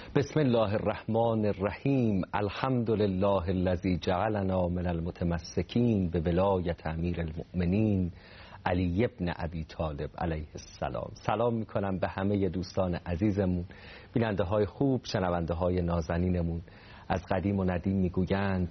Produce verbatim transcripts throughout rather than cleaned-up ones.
بسم الله الرحمن الرحیم. الحمد لله الذی جعلنا من المتمسکین به ولایت امیر المؤمنین علی ابن ابی طالب علیه السلام. سلام میکنم به همه دوستان عزیزمون، بیننده های خوب، شنونده های نازنینمون. از قدیم و ندیم میگویند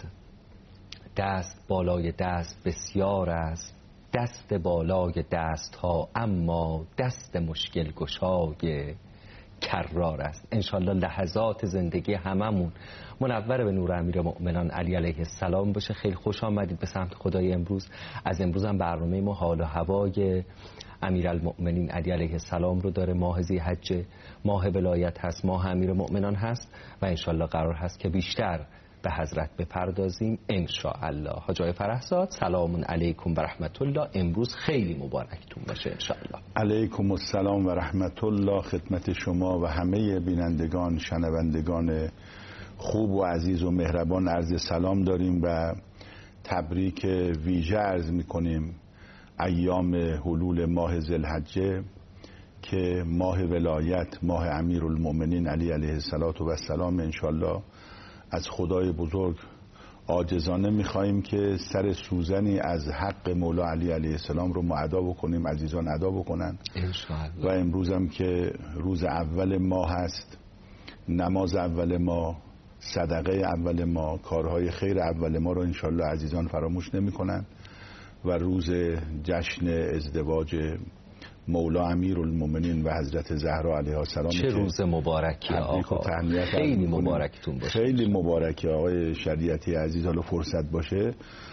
دست بالای دست بسیار است، دست بالای دست ها اما دست مشکل گشای کرار است. انشالله لحظات زندگی هممون منور به نور امیر مؤمنان علی علیه السلام باشه. خیلی خوش آمدید به سمت خدای امروز. از امروز هم برنامه ما حال و هوای امیر المؤمنین علی علیه السلام رو داره. ماه ذی‌حجه، ماه ولایت هست، ماه امیر مؤمنان هست و انشالله قرار هست که بیشتر به حضرت بپردازیم انشاءالله. حاج آقای فرحزاد سلام علیکم و رحمت الله. امروز خیلی مبارکتون باشه انشاءالله. علیکم السلام و رحمت الله خدمت شما و همه بینندگان شنوندگان خوب و عزیز و مهربان عرض سلام داریم و تبریک ویژه عرض میکنیم ایام حلول ماه ذی‌الحجه که ماه ولایت، ماه امیرالمؤمنین علی علیه السلام. انشاءالله از خدای بزرگ عاجزانه میخواییم که سر سوزنی از حق مولا علی علیه السلام رو ما ادا بکنیم، عزیزان ادا بکنن و امروز هم که روز اول ماه هست، نماز اول ماه، صدقه اول ماه، کارهای خیر اول ماه رو انشالله عزیزان فراموش نمی کنن و روز جشن ازدواج مولا امیرالمؤمنین و حضرت زهرا علیها السلام. چه روز مبارکی آقا، خیلی مبارکتون باشه. خیلی مبارکی آقای شریعتی عزیز. حالا فرصت باشه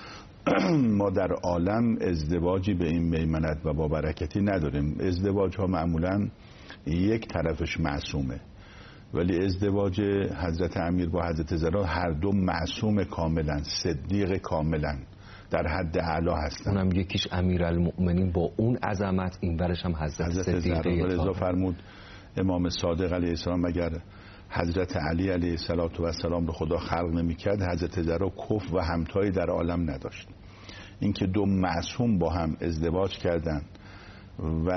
ما در عالم ازدواجی به این میمنت و با برکتی نداریم. ازدواج ها معمولا یک طرفش معصومه، ولی ازدواج حضرت امیر با حضرت زهرا هر دو معصوم کاملا، صدیق کاملا، در حد اعلا هستن. اونم یکیش امیرالمؤمنین با اون عظمت، این ورش هم حضرت, حضرت صدیقه. رضا فرمود امام صادق علیه السلام اگر حضرت علی علیه السلام رو خدا خلق نمی‌کرد، حضرت زهرا کف و همتایی در عالم نداشت. اینکه دو معصوم با هم ازدواج کردن و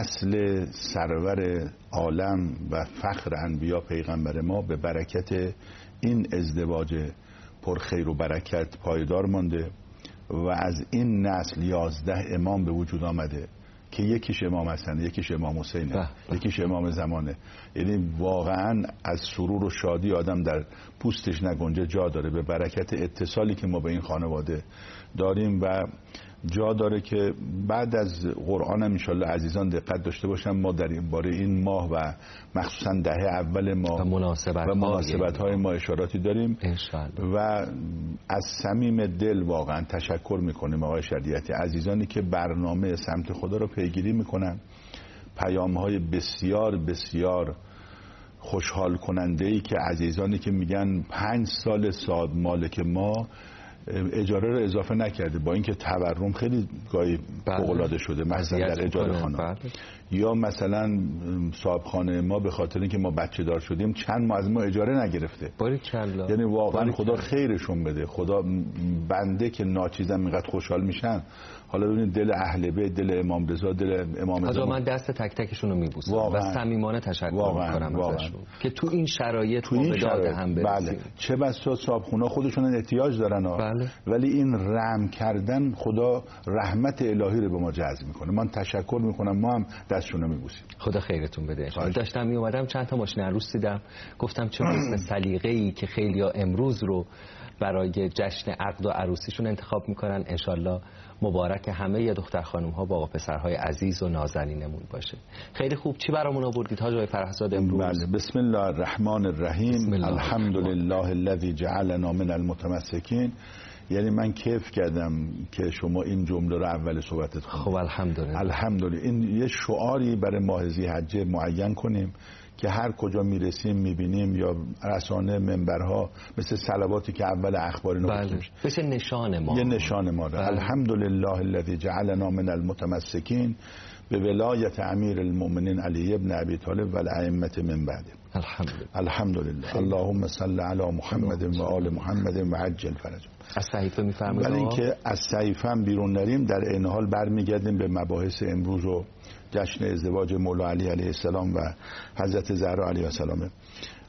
نسل سرور عالم و فخر انبیا پیغمبر ما به برکت این ازدواج پرخیر و برکت پایدار مانده و از این نسل یازده امام به وجود آمده که یکیش امام حسن، یکیش امام حسینه، یکیش امام زمانه. یعنی واقعا از سرور و شادی آدم در پوستش نگنجه جا داره به برکت اتصالی که ما به این خانواده داریم و جا داره که بعد از قرآن هم انشالله عزیزان دقت داشته باشن. ما در این باره این ماه و مخصوصا دهه اول ما و مناسبت, و مناسبت های ما اشاراتی داریم انشالله. و از صمیم دل واقعا تشکر میکنیم آقای شریعتی، عزیزانی که برنامه سمت خدا رو پیگیری میکنن، پیام های بسیار بسیار خوشحال کننده ای که عزیزانی که میگن پنج سال ساد مالک ما اجاره رو اضافه نکرده، با اینکه تورم خیلی گاهی فوق‌العاده شده مثلا در اجاره خانه. بله. یا مثلا صاحب خانه ما به خاطر اینکه ما بچه دار شدیم چند ماه از ما اجاره نگرفته. باریکلا. یعنی واقعا خدا خیرشون بده. خدا بنده که ناچیزم اینقدر خوشحال میشن. حالا ببینید دل اهل بیت، دل امام رضا، دل امام زمان. من دست تک تکشون رو میبوسم و صمیمانه تشکر میکنم ازشون که تو این شرایط تو این شرایط هم برسیم. بله. چه بسا صاحبخونه خودشون احتیاج دارن ها. بله. ولی این رحم کردن خدا رحمت الهی رو به ما جذب میکنه. من تشکر میکنم، ما هم دستشون رو میبوسیم. خدا خیرتون بده. داشتم میومدم چند تا ماشین عروس دیدم، گفتم چه حسن سلیقه‌ای که خیلیا امروز رو برای جشن عقد و عروسیشون انتخاب میکنن. انشالله مبارک همه دختر خانم ها با پسرهای عزیز و نازنینمون باشه. خیلی خوب. چی برامون آوردید حاج آقای فرحزاد امروز؟ بله. بسم الله الرحمن الرحیم. الحمد لله الذی جعلنا من المتمسکین. یعنی من کیف کردم که شما این جمله رو اول صحبتت خوندید. خب الحمدلله. الحمدلله. این یه شعاری برای ماه ذی‌حجه معین کنیم که هر کجا میرسیم میبینیم یا رسانه منبرها مثل صلواتی که اول اخبار اینو بله. مثل نشان ما، یه نشان ما. بله. الحمدلله الذی جعلنا من المتمسکین به ولایت امیر المؤمنین علی ابن ابی طالب و الائمه من بعد. الحمدلله. الحمدلله. اللهم صل علی محمد و آل محمد و عجل فرجهم. از صحیفه میفرمایید. ولی اینکه از صحیفه هم بیرون نریم، در این حال برمیگردیم به مباحث امروز و جشن ازدواج مولا علی علیه السلام و حضرت زهرا علیها السلام.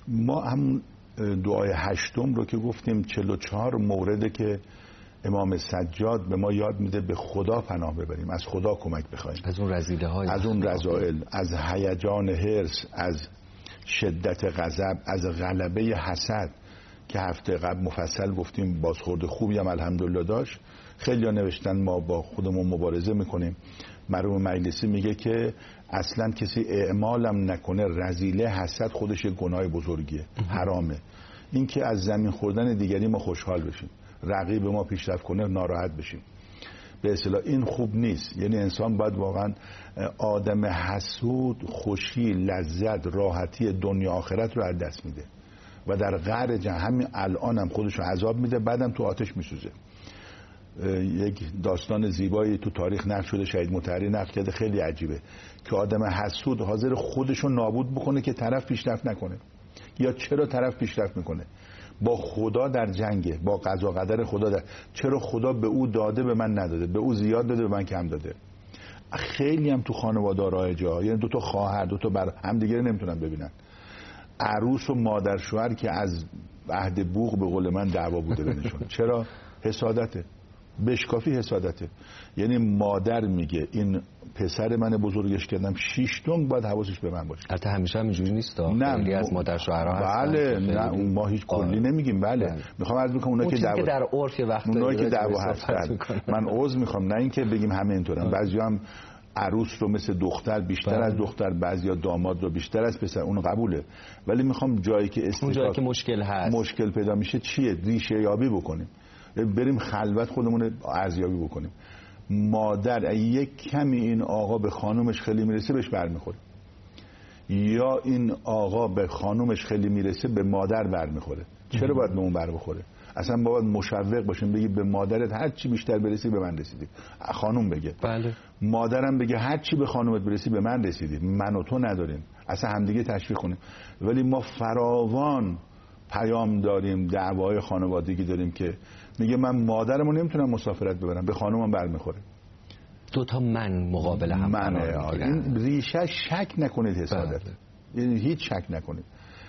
ما هم دعای هشتم رو که گفتیم چهل و چهار مورده که امام سجاد به ما یاد میده به خدا پناه ببریم، از خدا کمک بخوایم، از اون رذیله های از اون رذائل، از هیجان حرص، از شدت غضب، از غلبه حسد که هفته قبل مفصل گفتیم بازخورد خوبی هم الحمدلله داشت. خیلی ها نوشتن ما با خودمون مبارزه میکنیم. مرحوم مجلسی میگه که اصلا کسی اعمالم نکنه رذیله حسد خودش گناه بزرگیه، حرامه. این که از زمین خوردن دیگری ما خوشحال بشیم، رقیب ما پیشرفت کنه ناراحت بشیم، به اصطلاح این خوب نیست. یعنی انسان باید واقعا آدم حسود خوشی، لذت، راحتی دنیا آخرت رو از دست میده و در قعر جهنم همین الان هم خودش رو عذاب میده، بعدم تو آتش میسوزه. یک داستان زیبایی تو تاریخ نقل شده، شهید مطهری نقل کرده، خیلی عجیبه که آدم حسود حاضر خودش رو نابود بکنه که طرف پیشرفت نکنه. یا چرا طرف پیشرفت میکنه؟ با خدا در جنگه، با قضا قدر خدا در. چرا خدا به او داده به من نداده، به او زیاد داده به من کم داده. خیلی هم تو خانواده رایجه، یعنی دو تا خواهر دو تا بر هم دیگه نمیتونن ببینن. عروس و مادر شوهر که از عهد بوق به قول من دعوا بوده بینشون. چرا؟ حسادته، بشکافی حسادته. یعنی مادر میگه این پسر من بزرگش کردم، شیشتون باید حواسش به من باشه. البته همیشه هم اینجوری نیست، خیلی از مادر شوهرها هستن. بله، نه اون ما هیچ کلی نمیگیم. بله, بله. میخوام عرض بکنم اونا که دعوا که در عرف وقت اونایی که دعوا هستن، من عذر میخوام، نه اینکه بگیم همه اینطورن. بعضیا هم عروس رو مثل دختر بیشتر بله. از دختر، بعضیا داماد رو بیشتر از پسر، اون قبوله. ولی میخوام جایی که اون جایی که مشکل هست، مشکل پیدا میشه چیه؟ ریشه یابی بکنیم، بریم خلوت خودمون ارزیابی بکنیم. مادر یک کمی این آقا به خانومش خیلی میرسه بهش برمیخوره، یا این آقا به خانومش خیلی میرسه به مادر برمیخوره. چرا باید به اون بر بخوره؟ اصلا باید مشوق باشیم، بگی به مادرت هر چی بیشتر برسی به من رسیدی. خانوم بگه بله. مادرم بگه هر چی به خانومت برسی به من رسیدی. من و تو نداریم، اصلا همدیگه تشویق کنیم. ولی ما فراوان پیام داریم، دعوای خانوادگی داریم که میگه من مادرمو نمیتونم مسافرت ببرم، به خانومم برمیخوره. دو تا من مقابل هم منه. این ریشه شک نکنید حسادت، یعنی هیچ شک نکنید.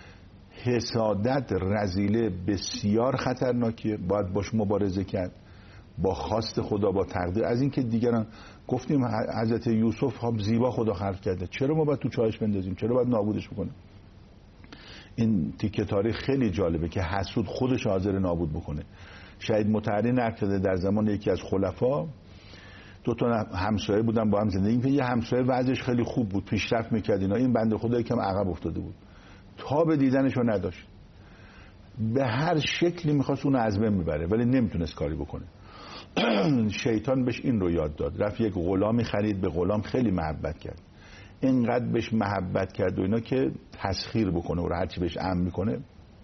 حسادت رذیله بسیار خطرناکیه، باید باش مبارزه کرد با خواست خدا، با تقدیر. از این که دیگران گفتیم حضرت یوسف هم زیبا خدا خلق کرده، چرا ما باید تو چاهش بندازیم؟ چرا باید نابودش بکنیم؟ این تیکه تاریخ خیلی جالبه که حسود خودش حاضر نابود بکنه. شهید مطهری نقل کرده در زمان یکی از خلفا دو تا همسایه بودن با هم زندگی می‌کردن. یه همسایه وضعش خیلی خوب بود، پیشرفت می‌کرد اینا، این بنده خدا یکم عقب افتاده بود، تاب دیدنشو نداشت، به هر شکلی می‌خواست اون از بین میبره ولی نمیتونست کاری بکنه. شیطان بهش این رو یاد داد، رفت یک غلامی خرید، به غلام خیلی محبت کرد، اینقدر بهش محبت کرد و اینا که تسخیر بکنه و هر چی بهش امر میکنه.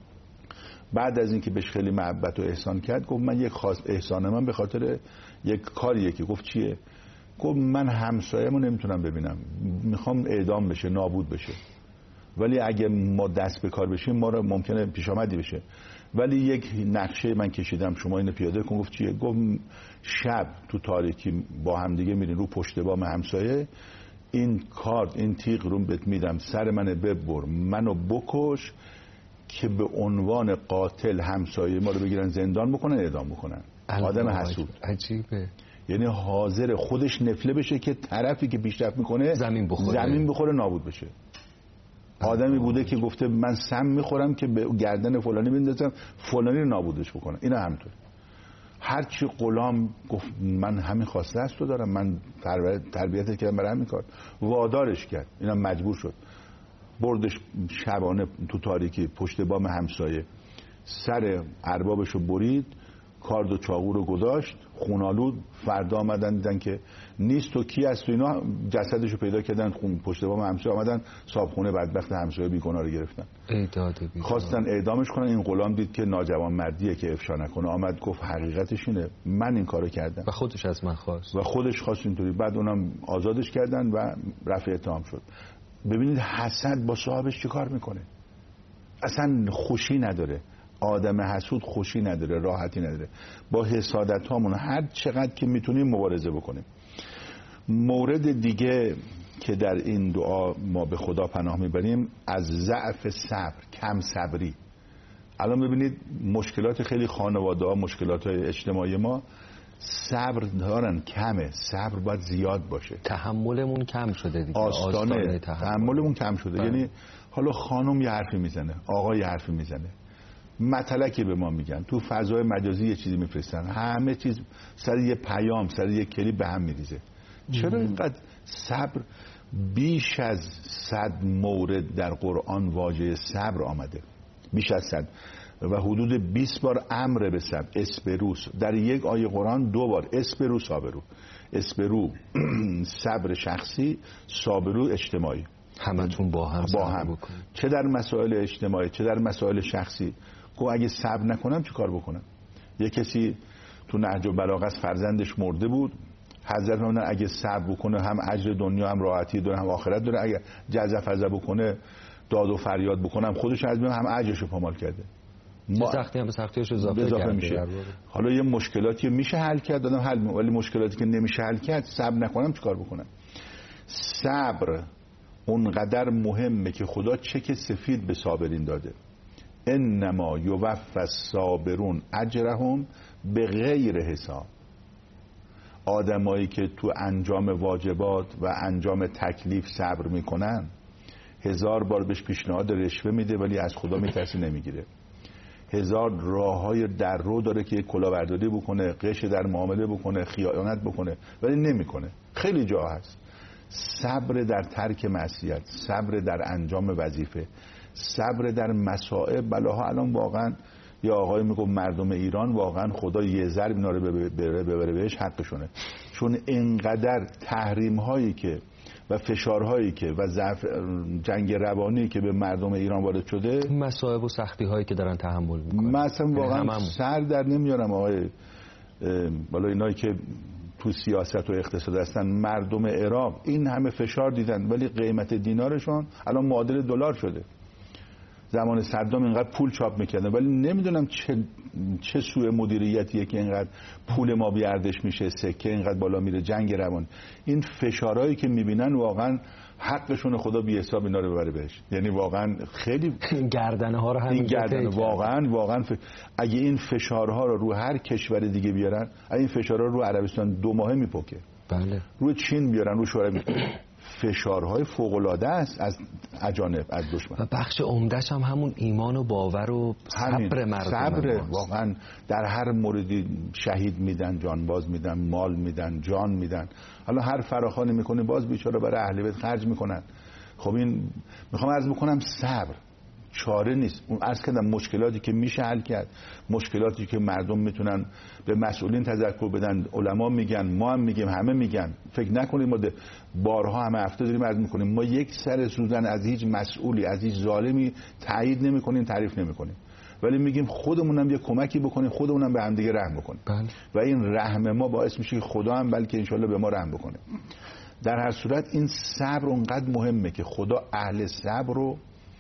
بعد از اینکه بهش خیلی محبت و احسان کرد گفت من یک خاص احسان من به خاطر یک کاریه. که گفت چیه؟ گفت من همسایه‌مو نمیتونم ببینم، میخوام اعدام بشه، نابود بشه، ولی اگه ما دست به کار بشیم ما رو ممکنه پیش آمدی بشه، ولی یک نقشه من کشیدم، شما اینو پیاده کن. گفت چیه؟ گفت شب تو تاریکی با هم دیگه میرین رو پشت بام همسایه، این کارت این تیغ رو بهت میدم، سر منو ببر، منو بکش که به عنوان قاتل همسایه ما رو بگیرن زندان بکنن، اعدام بکنن. آدم حسود. عجیبه. یعنی حاضر خودش نفله بشه که طرفی که پیشرفت میکنه زمین بخوره، زمین بخوره نابود بشه. آدمی بوده که گفته من سم میخورم که به گردن فلانی بندازم فلانی رو نابودش بکنم. اینا همینطور. هر چی غلام گفت من همین خواسته است تو دارم، من تربیت کردم برای همین کار، وادارش کرد، اینا مجبور شد، بردش شبانه تو تاریکی پشت بام همسایه، سر اربابش رو برید، کارد و چاقو رو گذاشت، خونالود. فردا آمدن دیدن که نیست و کی است و اینا، جسدش رو پیدا کردن خون پشت بام همسایه، آمدن صابخونه بدبخت همسایه بیگناه رو گرفتن، خواستن اعدامش کنن. این غلام دید که ناجوان مردیه که افشا نکنه، آمد گفت حقیقتش اینه، من این کارو کردم و خودش از من خواست و خودش خواست اینطوری. بعد اونم آزادش کردن و رفع اتهام شد. ببینید حسد با صاحبش چه کار میکنه، اصلا خوشی نداره. آدم حسود خوشی نداره، راحتی نداره. با حسادت هامون هر چقدر که میتونیم مبارزه بکنیم. مورد دیگه که در این دعا ما به خدا پناه میبریم از ضعف صبر، کم صبری. الان ببینید مشکلات خیلی خانواده ها، مشکلات های اجتماعی ما صبر دارن کمه، صبر باید زیاد باشه. تحملمون کم شده دیگه، آستانه, آستانه تحمل. تحملمون کم شده. بله. یعنی حالا خانم یه حرفی میزنه، آقا یه حرفی میزنه، مطلقی به ما میگن، تو فضای مجازی یه چیزی میفرستن، همه چیز سر یه پیام، سر یه کلیپ به هم میریزه. چرا اینقدر صبر؟ بیش از صد مورد در قرآن واژه صبر آمده، بیش از صد، و حدود بیست بار امر به صبر، اسپروس. در یک آیه قرآن دو بار اسپرو صابرو، اسپرو صبر شخصی، صابرو اجتماعی، همتون با هم با هم بکنید. چه در مسائل اجتماعی چه در مسائل شخصی. گو اگه صبر نکنم چی کار بکنم؟ یه کسی تو نهج البلاغه فرزندش مرده بود، حضرت فرمودن اگه صبر بکنه هم اجر دنیا هم راحتی داره هم آخرت داره، اگه جزع فزع بکنه داد و فریاد بکنم خودش از میاد هم اجرشو پامال کرده. ما سختی هم به سختیش اضافه, اضافه میشه. حالا یه مشکلاتی میشه حل کرد دادم حل، ولی مشکلاتی که نمیشه حل کرد صبر نکنم چیکار بکنم؟ صبر اونقدر مهمه که خدا چک سفید به صابرین داده. انما یوفی الصابرون اجرهم به غیر حساب. آدمایی که تو انجام واجبات و انجام تکلیف صبر میکنن، هزار بار بهش پیشنهاد رشوه میده ولی از خدا میترسه نمیگیره. هزار راههای در رو داره که کلاهبرداری بکنه، غش در معامله بکنه، خیانت بکنه ولی نمیکنه. خیلی جا هست. صبر در ترک معصیت، صبر در انجام وظیفه، صبر در مصائب بلاها. الان واقعا یا آقای میگه مردم ایران واقعا خدا یه ضرب اینا رو ببره, ببره بهش حقشونه، چون اینقدر تحریم هایی که و فشارهایی که و ضعف جنگ روانی که به مردم ایران وارد شده، مصائب و سختی هایی که دارن تحمل میکنن، من اصلا واقعا سر در نمیارم. آقای بالا اینایی که تو سیاست و اقتصاد هستن، مردم عراق این همه فشار دیدن ولی قیمت دینارشون الان معادل دلار شده. زمان صدام اینقدر پول چاپ میکردن ولی نمیدونم چه چه سوء مدیریتیه که اینقدر پول ما بی ارزش میشه، سکه اینقدر بالا میره، جنگ روان. این فشارهایی که میبینن واقعا حقشون خدا بی حساب اینا رو ببره بهش. یعنی واقعا خیلی گردنه ها رو همین این گردنه واقعا واقعا ف... اگه این فشارها رو رو هر کشور دیگه بیارن، اگه این فشارها رو رو عربستان دو ماهه میپکه، بله، رو چین بیارن، رو شوروی، فشارهای فوق‌العاده است از اجانب، از دشمن. و بخش عمده‌ش هم همون ایمان و باور و صبر مردم. صبر واقعا در هر موردی شهید میدن، جانباز میدن، مال میدن، جان میدن. حالا هر فراخوانی میکنه باز بیچاره برای اهل بیت خرج میکنن. خب این میخوام عرض بکنم صبر چاره نیست. اون عرض کردم مشکلاتی که میشه حل کرد، مشکلاتی که مردم میتونن به مسئولین تذکر بدن، علما میگن، ما هم میگیم، همه میگن. فکر نکنید ما بارها همه هفته داریم عرض میکنیم ما یک سر سوزن از هیچ مسئولی، از هیچ ظالمی تایید نمیکنیم، تعریف نمیکنیم، ولی میگیم خودمونم یه کمکی بکنیم، خودمونم به هم دیگه رحم بکنیم. بله. و این رحم ما باعث میشه که خدا هم بلکه انشالله به ما رحم بکنه. در هر صورت این صبر اونقدر مهمه که خدا اهل صبر رو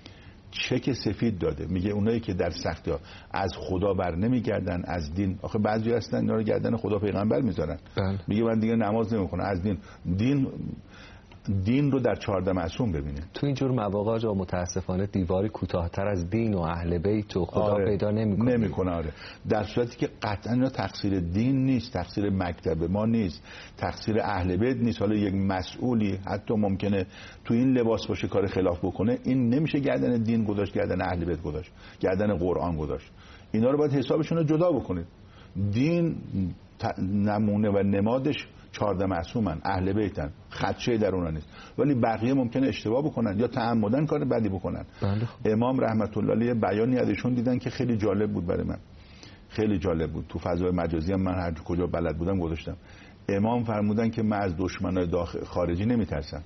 چک سفید داده. میگه اونایی که در سختی ها از خدا بر نمیگردن، از دین، آخه بعضی هستن اینا رو گردن خدا پیغمبر میذارن. میگه من دیگه نماز نمیکنم، از دین دین دین رو در چهارده معصوم ببینه. تو اینجور مواقع جا متاسفانه دیواری کوتاه‌تر از دین و اهل بیت و خدا آره. پیدا نمیکنه. نمیکنه آره. در صورتی که قطعا اینا تقصیر دین نیست، تقصیر مکتب ما نیست، تقصیر اهل بیت نیست. حالا یک مسئولی حتی ممکنه تو این لباس باشه کار خلاف بکنه، این نمیشه گردن دین گذاشت، گردن اهل بیت گذاشت، گردن قرآن گذاشت. اینا رو باید حسابشون رو جدا بکنید. دین نمونه و نمادش چهارده معصومن، اهل بیتن، خدشه در اونا نیست، ولی بقیه ممکنه اشتباه بکنن یا تعمدن کار بدی بکنن. بله. امام رحمت الله علیه بیانی ازشون دیدن که خیلی جالب بود برای من، خیلی جالب بود. تو فضای مجازی هم من هر کجا بلد بودم گذاشتم. امام فرمودن که من از دشمنای داخل خارجی نمیترسم،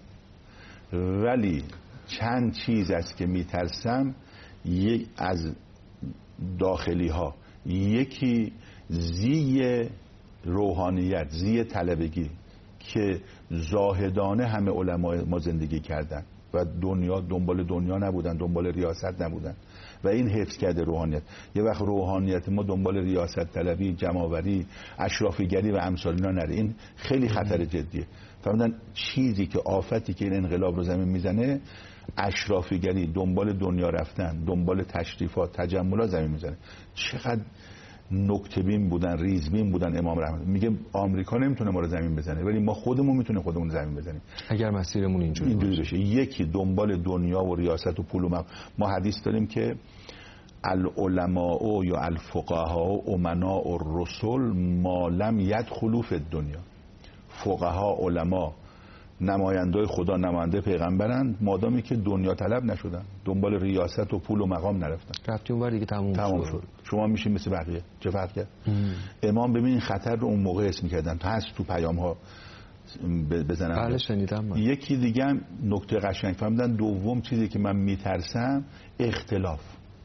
ولی چند چیز است که میترسم، یک از داخلی ها، یکی زی روحانیت، زی طلبگی که زاهدانه همه علمای ما زندگی کردن و دنیا دنبال دنیا نبودن، دنبال ریاست نبودن و این حفظ کرده روحانیت. یه وقت روحانیت ما دنبال ریاست طلبی، جمع‌آوری، اشرافیگری و امثال اینا نره، این خیلی خطر جدیه. فهمیدن چیزی که آفتی که این انقلاب رو زمین میزنه اشرافیگری، دنبال دنیا رفتن، دنبال تشریفات، تجملات زمین میزنه. چقدر نکته بین بودن، ریزبین بودن امام رحمت. میگه آمریکا نمیتونه ما رو زمین بزنه ولی ما خودمون میتونه خودمون زمین بزنیم اگر مسیرمون اینجوری, اینجوری بشه. یکی دنبال دنیا و ریاست و پول و مق... ما حدیث داریم که العلماء یا الفقهاء امناء الرسل ما لم يدخلوا فی الدنیا. فقها، علما، نمایندای خدا، نماینده پیغمبرند مادامی که دنیا طلب نشدن، دنبال ریاست و پول و مقام نرفتن. رفتی اونور دیگه تموم, تموم شد. شما میشین مثل بقیه. چه فرق کرد؟ امام ببین خطر رو اون موقع اسم می‌کردن، هست تو پیام ها بزنم. بله شنیدم من. یکی دیگه هم نکته قشنگ فهمیدن. دوم چیزی که من میترسم اختلاف،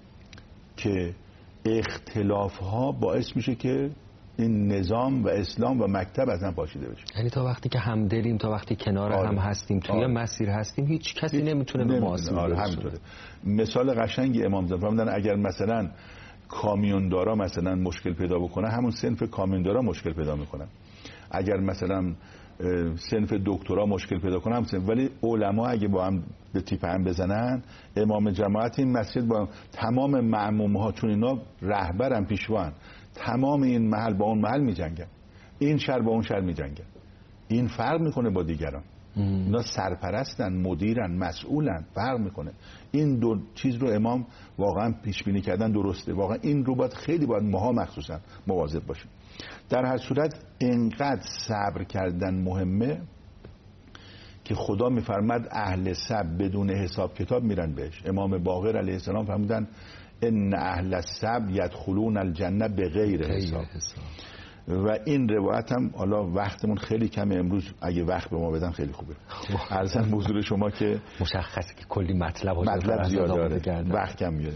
که اختلاف ها باعث میشه که این نظام و اسلام و مکتب از هم پاشیده بشه. یعنی تا وقتی که همدلیم، تا وقتی کنار آره. هم هستیم، توی آره. مسیر هستیم، هیچ کسی هیچ نمیتونه به ما آسیب آره. همینطوره. مثال قشنگی امام زد فهمیدن اگر مثلا کامیوندارا مثلا مشکل پیدا بکنه، همون صنف کامیوندارا مشکل پیدا میکنن. اگر مثلا صنف دکترا مشکل پیدا کنه هم صنف. ولی علما اگه با هم به تیپ هم بزنن، امام جماعت این مسجد با تمام معموم ها، چون اینا رهبرن، پیشوان، تمام این محل با اون محل می جنگن، این شهر با اون شهر می جنگن. این فرق میکنه با دیگران. اینا سرپرستن، مدیرن، مسئولن، فرق میکنه. این دو چیز رو امام واقعا پیش بینی کردن درسته. واقعا این رو باید خیلی باید ماها مخصوصا مواظب باشیم. در هر صورت اینقدر صبر کردن مهمه که خدا میفرماد اهل صبر بدون حساب کتاب میرن بهش. امام باقر علیه السلام فرمودن ان اهل الصبر یدخلون الجنه بغیر حساب. و این روایت هم حالا وقتمون خیلی کمه امروز، اگه وقت به ما بدن خیلی خوبه. عرضم به حضور شما که مشخصه که کلی مطلب مطلب زیاد داره، وقت کم میاره.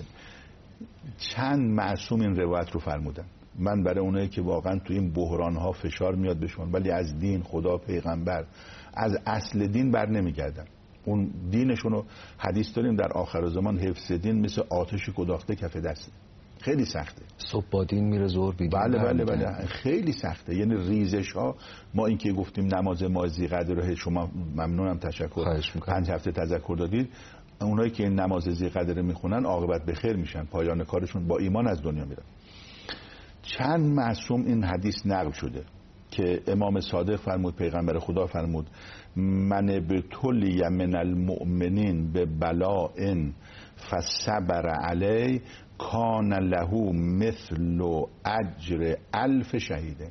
چند معصوم این روایت رو فرمودن. من برای اونایی که واقعا تو این بحران ها فشار میاد بهشون ولی از دین، خدا، پیغمبر، از اصل دین بر نمیگردن، اون دینشون رو حدیث داریم در آخر زمان حفظ دین مثل آتش گداخته کف دسته. خیلی سخته. صبح با دین میره زور بیدین. بله بله بله خیلی سخته. یعنی ریزش ها، ما این که گفتیم نماز ما ذیقعده رو شما ممنونم تشکر پنج هفته تذکر دادید، اونایی که این نماز ذیقعده رو میخونن عاقبت به خیر میشن، پایان کارشون با ایمان از دنیا میرن. چند معصوم این حدیث نقل شده که امام صادق فرمود، پیغمبر خدا فرمود من ابتلی من المؤمنین به بلاء فصبر علی کان له مثل اجر الف شهیده.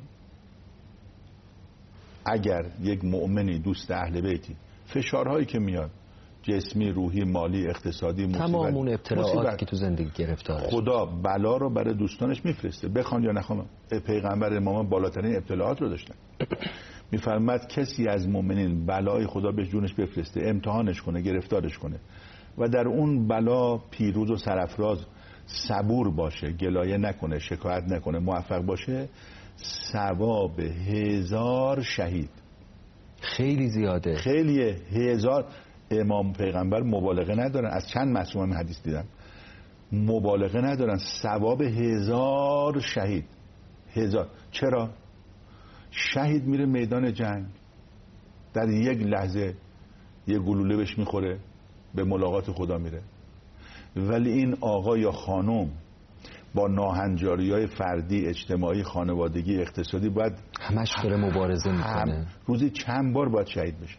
اگر یک مؤمنی دوست اهل بیتی فشارهایی که میاد، جسمی، روحی، مالی، اقتصادی، مصیبت، تمام اون ابتلاعاتی که تو زندگی گرفتارش، خدا بلا رو برای دوستانش میفرسته. بخوان یا نخوان، پیغمبر امام بالاترین ابتلاعات رو داشتن. میفرماد کسی از مؤمنین بلای خدا به جونش بفرسته، امتحانش کنه، گرفتارش کنه و در اون بلا پیروز و سرافراز، صبور باشه، گلایه نکنه، شکایت نکنه، موفق باشه، ثواب هزار شهید. خیلی زیاده، خیلی هزار. امام پیغمبر مبالغه ندارن، از چند معصوم حدیث دیدم مبالغه ندارن، ثواب هزار شهید. هزار. چرا؟ شهید میره میدان جنگ، در یک لحظه یک گلوله بهش میخوره، به ملاقات خدا میره. ولی این آقا یا خانم با ناهنجاری‌های فردی، اجتماعی، خانوادگی، اقتصادی باید همش داره مبارزه میکنه. روزی چند بار باید شهید بشه.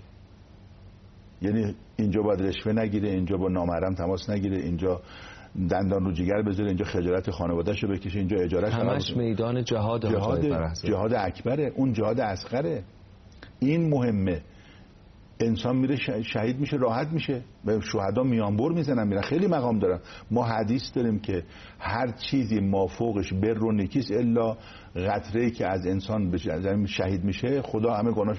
یعنی اینجا باید رشوه نگیره، اینجا با نامحرم تماس نگیره، اینجا دندان رو جگر بذاره، اینجا خجالت خانواده‌شو بکشه، اینجا اجارهش همش میدان جهاد. جهاد جهاد اکبره، اون جهاد اصغره. این مهمه. انسان میره شهید میشه، راحت میشه. به شهدا میانبر میزنن میرن، خیلی مقام دارن. ما حدیث داریم که هر چیزی مافوقش بر و نیکیست الا قطره‌ای که از انسان به شهید میشه، خدا همه گناهش.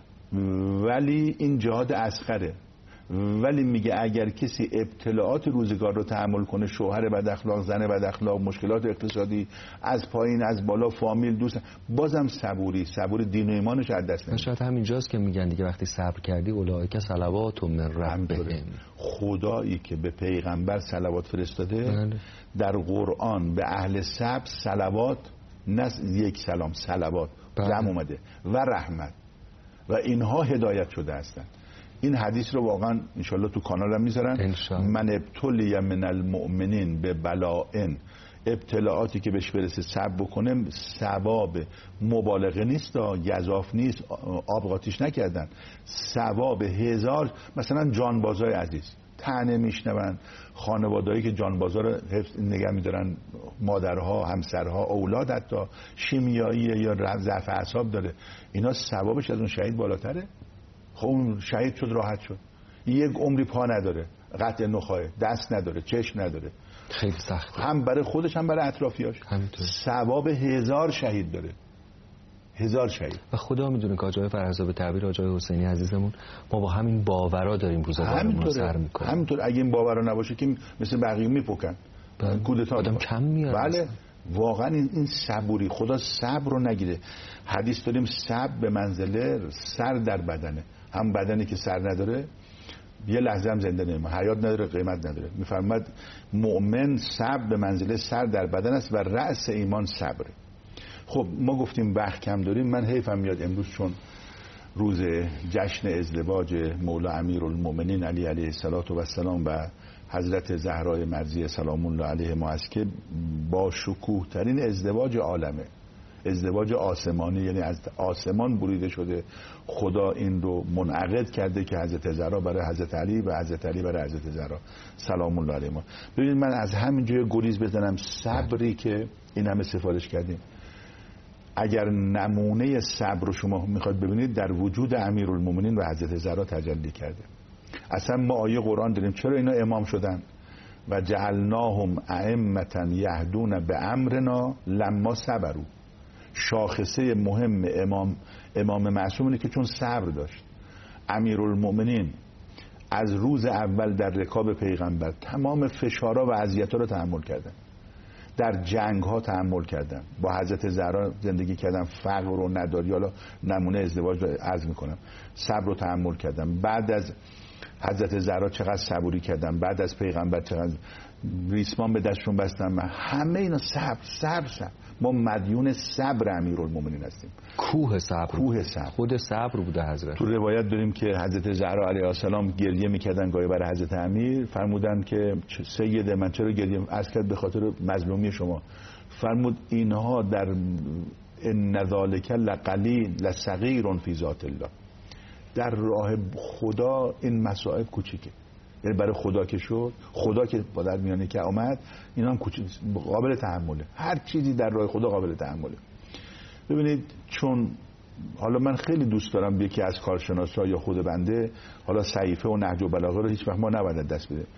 ولی این جهاد اصغره. ولی میگه اگر کسی ابتلاعات روزگار رو تحمل کنه، شوهر بد اخلاق، زن بد اخلاق، مشکلات اقتصادی از پایین از بالا، فامیل، دوست، بازم صبوری صبور دین و ایمانش از دست نمیده. شاید همینجاست که میگن دیگه وقتی صبر کردی اولئک صلوات من ربهم. خدایی که به پیغمبر صلوات فرستاده بله. در قرآن به اهل صبر صلوات، نه یک سلام، صلوات جمع اومده و رحمت. و اینها هدایت شده هستند. این حدیث رو واقعا انشالله تو کانالم میذارن. من ابتلی من المؤمنین به بلاء، ابتلاعاتی که بهش برسه صبر بکنه، ثواب مبالغه نیست، گزاف نیست، آب قاطیش نکردن، ثواب هزار. مثلا جانبازای عزیز طعنه میشنون، خانوادهایی که جانبازا رو نگه میدارن، مادرها، همسرها، اولاد، حتی شیمیایی یا ضعف اعصاب داره، اینا ثوابش از اون شهید بالاتره. خب اون شهید شد، راحت شد، یک عمری پا نداره، قطع نخاع، دست نداره، چشم نداره، خیلی سخته، هم برای خودش هم برای اطرافیاش. ثواب هزار شهید داره، هزار شهید. و خدا میدونه که آقای فرزا به تعبیر آقای حسینی عزیزمون، ما با همین باورا داریم روزگارمون رو سر میکنیم. همینطور اگه این باورا نباشه که مثل بقیه میپکن، کودتا آدم کم میاد. بله واقعا این صبوری، خدا صبر رو نگیره. حدیث داریم صبر به منزله سر در بدنه، هم بدنی که سر نداره یه لحظه هم زنده نمیمونه، حیات نداره، قیمت نداره. میفرماد مؤمن صبر به منزله سر در بدن است و رأس ایمان صبره. خب ما گفتیم وقت کم داریم، من حیفم میاد امروز چون روز جشن ازدواج مولا امیرالمؤمنین علی علیه السلام و حضرت زهرای مرضیه سلام الله علیه ما است که با شکوه ترین ازدواج عالمه، ازدواج آسمانی، یعنی از آسمان بریده شده. خدا این رو منعقد کرده که حضرت زهرا برای حضرت علی و حضرت علی برای حضرت زهرا سلام الله علیه ما. ببینید من از همین جای گریز بزنم، صبری که این همه سفارش کردیم، اگر نمونه صبر رو شما میخواد ببینید در وجود امیرالمومنین و حضرت زهرا تجلی کرده. اصلا ما آیه قرآن داریم چرا اینا امام شدن؟ و جعلناهم ائمة یهدون به امرنا لما صبروا. شاخصه مهم امام امام معصوم اینه که چون صبر داشت. امیرالمومنین از روز اول در رکاب پیغمبر تمام فشارها و اذیت‌ها رو تحمل کردن، در جنگ ها تحمل کردن، با حضرت زهرا زندگی کردن، فقر و نداری، حالا نمونه ازدواج رو عرض میکنم، صبر رو تحمل کردن. بعد از حضرت زهرا چقدر صبوری کردن، بعد از پیغمبر چقدر ریسمان به دستشون بستن، همه اینا صبر صبر صبر. ما مدیون صبر امیرالمومنین هستیم. کوه صبر، کوه صبر، خود صبر بوده حضرت. تو روایت داریم که حضرت زهرا علیه السلام گریه میکردن گاهی برای حضرت امیر، فرمودن که سید من چرا گریه؟ از کرد به خاطر مظلومی شما. فرمود اینها در ان ذالک لقلیل لصغیر فی ذات الله، در راه خدا این مصائب کوچیکه، یعنی برای خدا که شد، خدا که با در میانه که آمد، اینا هم کوچیک، قابل تحمله. هر چیزی در راه خدا قابل تحمله. ببینید چون حالا من خیلی دوست دارم یکی از کارشناسا یا خود بنده، حالا صحیفه و نهج و بلاغه رو هیچ وقت ما نباید دست بده،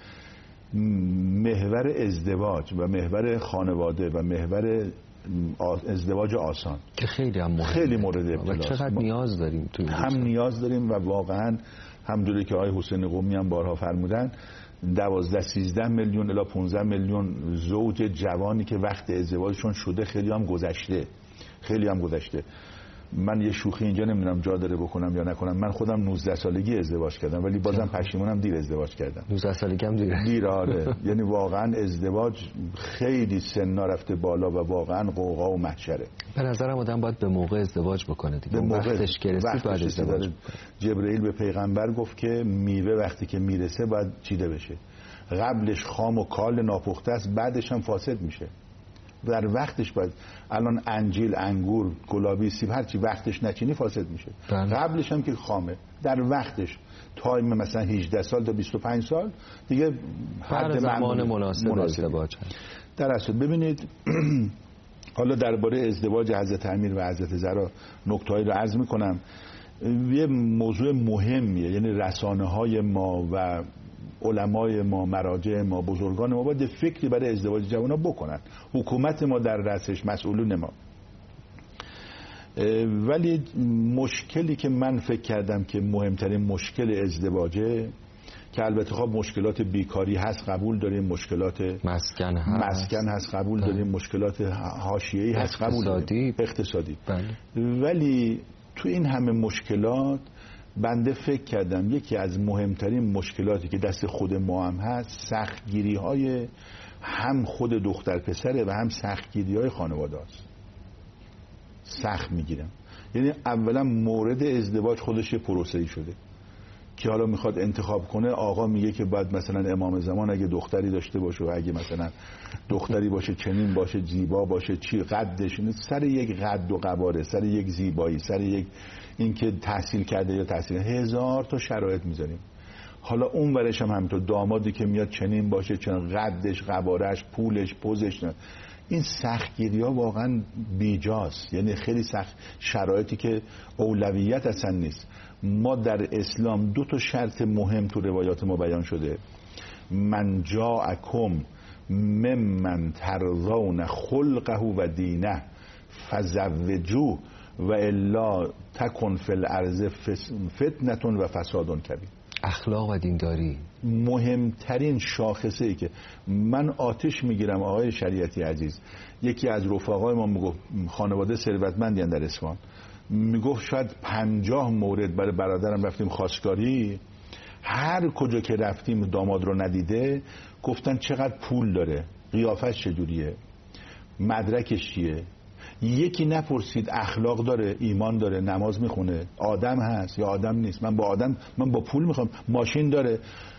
محور ازدواج و محور خانواده و محور ازدواج آسان که خیلی هم مهمه، خیلی مورد ابتلاست. و چقدر نیاز داریم تو هم نیاز داریم و واقعا همونجوری که آقای حسین قمی هم بارها فرمودن، دوازده سیزده میلیون الی پانزده میلیون زوج جوانی که وقت ازدواجشون شده خیلی هم گذشته، خیلی هم گذشته. من یه شوخی اینجا نمیدونم جا داره بکنم یا نکنم، من خودم نوزده سالگی ازدواج کردم ولی بازم پشیمونم دیر ازدواج کردم. نوزده سالگی هم دیره. دیر آره. یعنی واقعا ازدواج خیلی سنا رفته بالا و واقعا قوقا و محشره. به نظرم آدم باید به موقع ازدواج بکنه دیگه. به موقع وقتش رسید باید ازدواج. جبرئیل به پیغمبر گفت که میوه وقتی که میرسه باید چیده بشه. قبلش خام و کال ناپخته است، بعدش هم فاسد میشه. در وقتش باید، الان انجیل، انگور، گلابی، سیب، هر چی وقتش نچینی فاسد میشه. بله. قبلش هم که خامه، در وقتش تایم مثلا هجده سال تا بیست و پنج سال دیگه حد زمان مناسب ازدواج هست. در اصل ببینید حالا درباره ازدواج حضرت امیر و حضرت زهرا نکته‌ای رو عرض میکنم. یه موضوع مهمیه، یعنی رسانه های ما و علمای ما، مراجع ما، بزرگان ما باید فکری برای ازدواج جوان‌ها بکنن. حکومت ما در رأسش، مسئولین ما. ولی مشکلی که من فکر کردم که مهمترین مشکل ازدواجه، که البته خب مشکلات بیکاری هست قبول داریم، مشکلات مسکن هست مسکن هست قبول داریم، مشکلات حاشیه‌ای هست قبول داریم، اقتصادی. بله. ولی تو این همه مشکلات بنده فکر کردم یکی از مهمترین مشکلاتی که دست خود ما هم هست، سختگیری های هم خود دختر پسره و هم سختگیری های خانواده هست. سخت میگیرم، یعنی اولا مورد ازدواج خودش یه پروسه‌ای شده که حالا میخواد انتخاب کنه. آقا میگه که باید مثلا امام زمان اگه دختری داشته باشه و اگه مثلا دختری باشه چنین باشه، زیبا باشه، چی قدش، سر یک قد و قواره، سر یک زیبایی، سر یک اینکه تحصیل کرده یا تحصیل، هزار تا شرایط میذاریم. حالا اون ورش هم همینطور، دامادی که میاد چنین باشه، چنین قدش، قوارش، پولش، پوزش. نه. این سختگیری ها واقعا بیجاست، یعنی خیلی سخت، شرایطی که اولویت اصلا نیست. ما در اسلام دو تا شرط مهم تو روایات ما بیان شده: من جاءکم ممن ترضون خلقه و دینه فزوجوه و الا تکن فی الارض فتنه و فساد کبیر. اخلاق و دینداری مهمترین شاخصه ای که من آتش میگیرم. آقای شریعتی عزیز، یکی از رفقای ما میگفت، خانواده ثروتمندی در اصفهان، میگفت شاید پنجاه مورد برای برادرم رفتیم خواستگاری، هر کجا که رفتیم داماد رو ندیده، گفتن چقدر پول داره، قیافش چجوریه، مدرکش چیه. یکی نپرسید اخلاق داره، ایمان داره، نماز میخونه، آدم هست یا آدم نیست، من با آدم، من با پول میخوام، ماشین داره.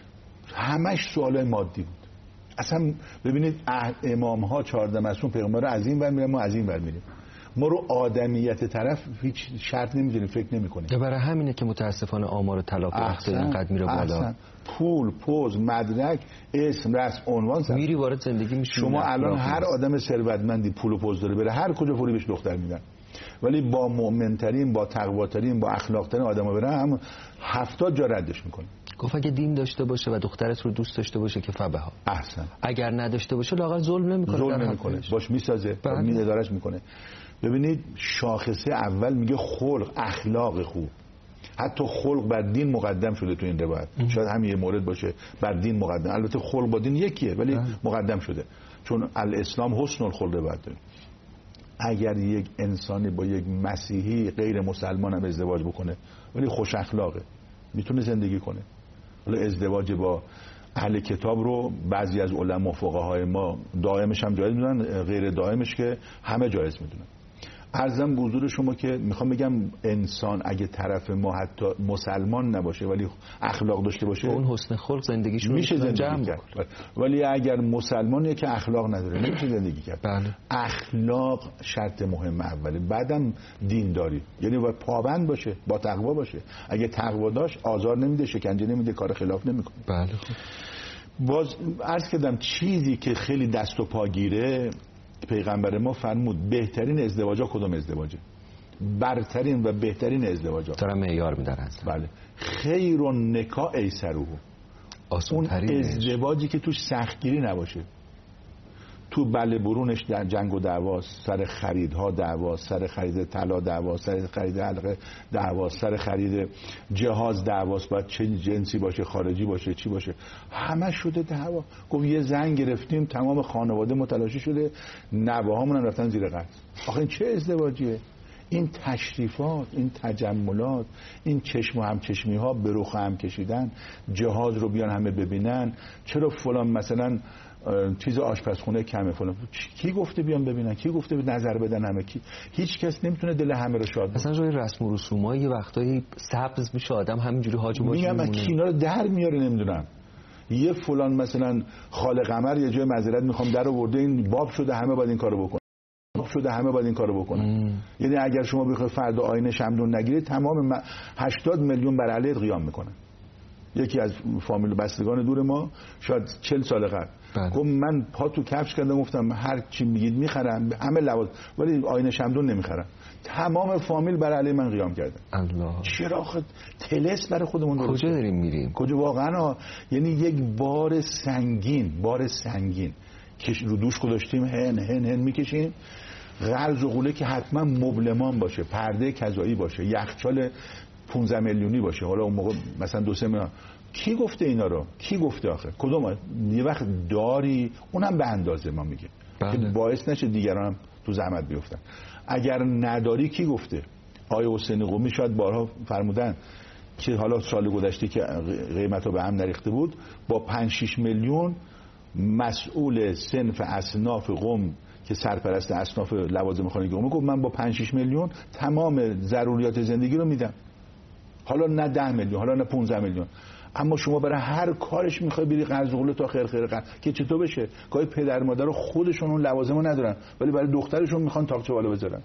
همش سوالای مادی بود. اصلا ببینید امام ها، چهارده معصوم پیغمبر از این ور میرن، ما از این ور میریم. ما رو آدمیت طرف هیچ شرط نمیدونیم، فکر نمیکنیم. برای همینه که متاسفانه آمار طلاق وقت اینقدر میره بالا. احسن. پول، پوز، مدرک، اسم، رسم، عنوان، میری وارد زندگی میشی. شما الان هر آدم ثروتمندی پول و پوز داره، بره هر کجا پولی بهش دختر میدن، ولی با مؤمنترین، با تقواترین، با اخلاقترین آدما بره هم هفتاد جا ردش میکنه. گفت اگه دین داشته باشه و دخترت رو دوست داشته باشه که فبها. احسن. اگر نداشته باشه لااقل ظلم نمیکنه، ظلم نمیکنه، باش میسازه، می ادارش میکنه. ببینید شاخصه اول میگه خلق، اخلاق خوب. حتی خلق بر دین مقدم شده تو این روایت. شاید همین یه مورد باشه بر دین مقدم. البته خلق با دین یکیه ولی بله. مقدم شده، چون الاسلام حسن الخلق باید داره. اگر یک انسانی با یک مسیحی غیر مسلمان هم ازدواج بکنه ولی خوش اخلاقه، میتونه زندگی کنه. ولی ازدواج با اهل کتاب رو بعضی از علما و فقهای ما دائمش هم جایز میدونن، غیر دائمش که همه جایز میدونن. عرضم به حضور شما که میخوام بگم انسان اگه طرف ما حتی مسلمان نباشه ولی اخلاق داشته باشه، اون حسن خلق زندگیش رو میشه زندگی کرد. ولی اگر مسلمانیه که اخلاق نداره نمیشه زندگی کرد. بله. اخلاق شرط مهم اوله، بعدم دینداری، یعنی باید پابند باشه، با تقوا باشه. اگه تقوا داشت آزار نمیده، شکنجه نمیده، کار خلاف نمیکنه. بله. خب باز عرض کردم چیزی که خیلی دست و پاگیره، پیغمبر ما فرمود بهترین ازدواجا کدوم ازدواجه؟ برترین و بهترین ازدواجا دارم معیار میدن اصلا. بله. خیر و نکاح ایسروه، اون ازدواجی که توش سختگیری نباشه، تو بله برونش در جنگ و دعواست، سر خریدها دعواست، سر خرید طلا دعواست، سر خرید حلقه دعواست، سر خرید جهاز دعواست، باید چه جنسی باشه، خارجی باشه، چی باشه، همه شده دعوا. گفت یه زنگ گرفتیم تمام خانواده متلاشی شده، نوه‌هامون هم رفتن زیر قد. آخه این چه ازدواجیه؟ این تشریفات، این تجملات، این چشم و همچشمی ها به رخ هم کشیدن، جهاز رو بیان همه ببینن، چرا فلان مثلا چیز آشپزخونه کمه فلان، کی گفته بیان ببینن، کی گفته به نظر بدن همه، کی؟ هیچ کس نمیتونه دل همه رو شاد کنه. اصلا روی رسم و رسوم‌ها یه وقتایی سبز میشه، آدم همینجوری حاجم باشه. میگم کی اینا رو در میاره نمیدونم. یه فلان مثلا خال قمر یه جای معذرت میخوام در آورده، این باب شده همه باید این کارو بکنن، باب شده همه باید این کارو بکنن. یعنی اگر شما بخواید فردا آینه شمدون نگیرید تمام هشتاد میلیون بر علیه قیام میکنن. یکی از فامیل بستگان دور ما شاید چهل سال قبل گفت من پا تو کفش کردم، گفتم هر چی میگید میخرم، همه لواز، ولی آینه شمدون نمیخرم. تمام فامیل بر علیه من قیام کرده. الله، چرا خود تلس برای خودمون درست کجا داریم میریم؟ کجا واقعا؟ یعنی یک بار سنگین، بار سنگین که رو دوش گذاشتیم، هن هن هن میکشیم. قرض و قوله که حتما مبلمان باشه، پرده کذایی باشه، یخچال پانزده میلیونی باشه. حالا اون موقع مثلا دو سه میلیون. کی گفته اینا رو؟ کی گفته آخه؟ کدوم؟ یه وقت داری، اونم به اندازه ما میگه که باعث نشه دیگران هم تو زحمت بیفتن. اگر نداری کی گفته؟ آیه حسین قمی شاید بارها فرمودن که حالا سال گذشته که قیمت رو به هم نریخته بود، با پنج شش میلیون مسئول صنف اصناف قم که سرپرست اصناف لوازم خانگی عمومی، گفت من با پنج شش میلیون تمام ضروریات زندگی رو میدم. حالا نه ده میلیون، حالا نه پانزده میلیون، اما شما برای هر کارش میخوای بری قرض قله تا خیر خیر قرض که چطور بشه. گاهی پدر مادر خودشون اون لوازمو ندارن ولی برای دخترشون میخوان تاقچه بالا بذارن.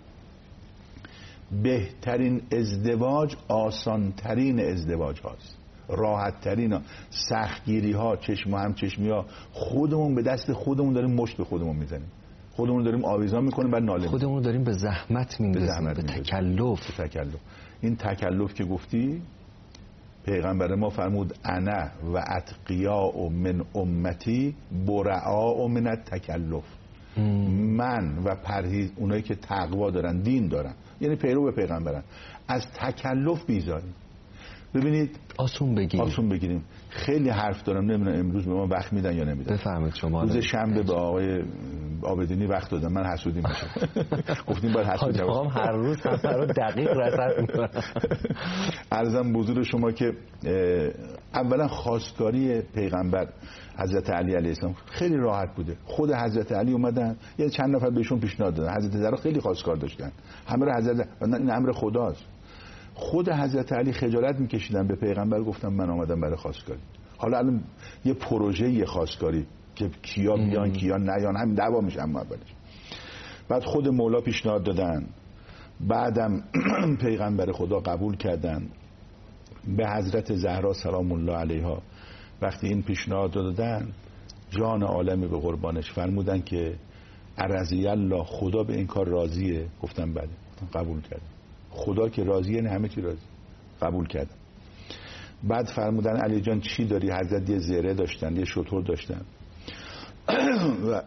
بهترین ازدواج آسانترین ازدواج هاست، راحت ترین. سختگیری ها، چشم و هم چشمی ها، خودمون به دست خودمون داریم مشت به خودمون میزنیم، خودمون داریم آویزان میکنیم بعد ناله خودمون رو داریم به زحمت میندازیم، به, به تکلف. به تکلف. این تکلف که گفتی، پیغمبر ما فرمود انا و اتقیاء من امتی برعاء من التکلف. من و پرهیز، اونایی که تقوا دارن، دین دارن، یعنی پیرو به پیغمبرن، از تکلف بیزاریم. ببینید آسون بگیریم آسون بگیریم. خیلی حرف دارم، نمیدونم امروز به ما وقت میدن یا نمیدن. بفرمایید شما. روز شنبه به آقای عابدینی وقت دادم، من حسودی میشه. گفتیم باید حسودی باشه. هر روز سفر رو دقیق رصد میکنم. عرضم به حضور شما که اولا خواستگاری پیغمبر حضرت علی علیه السلام خیلی راحت بوده. خود حضرت علی اومدن یه چند نفر بهشون پیشنهاد دادن، حضرت زهرا خیلی خواستگار داشتن، همه رو حضرت، این امر خداست. خود حضرت علی خجالت میکشیدن به پیغمبر گفتم من آمدم برای خواستگاری. حالا الان یه پروژه یه خواستگاری که کیا بیان کیا نیان، همین دعوا میشه. اما اولش بعد خود مولا پیشنهاد دادن، بعدم پیغمبر خدا قبول کردن. به حضرت زهرا سلام الله علیها وقتی این پیشنهاد دادن، جان عالمی به قربانش فرمودن که رضی الله، خدا به این کار راضیه؟ گفتم بله. قبول کردم. خدا که راضیه نه همه چی راضی. قبول کردم. بعد فرمودن علی جان چی داری؟ حضرت یه زره داشتن، یه شتر داشتن. و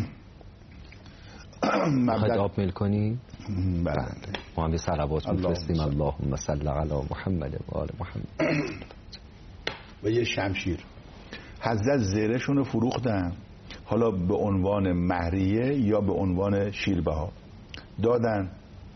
مبدأ آب میل کنی؟ بله. ما هم یه صلوات میفرستیم اللهم صل علی محمد و آل محمد. و یه شمشیر. حضرت زرهشون رو فروختن، حالا به عنوان مهریه یا به عنوان شیربها دادن.